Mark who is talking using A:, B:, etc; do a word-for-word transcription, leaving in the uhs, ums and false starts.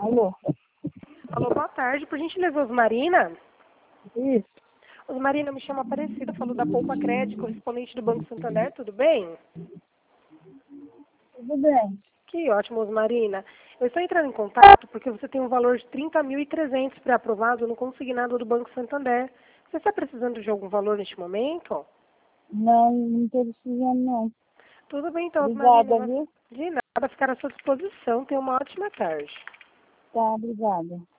A: Alô?
B: Alô, boa tarde. Por gentileza, Osmarina?
A: Isso,
B: Osmarina, me chama Aparecida, falo da Poupa Crédito, correspondente do Banco Santander, tudo bem?
A: tudo bem.
B: Que ótimo, Osmarina. Eu estou entrando em contato porque você tem um valor de trinta mil e trezentos pré-aprovado no consignado do Banco Santander. Você está precisando de algum valor neste momento?
A: Não, não estou precisando, não.
B: Tudo bem, então,
A: Obrigada,
B: Osmarina.
A: viu?
B: De nada, ficar à sua disposição. Tenha uma ótima tarde.
A: Tá, obrigada.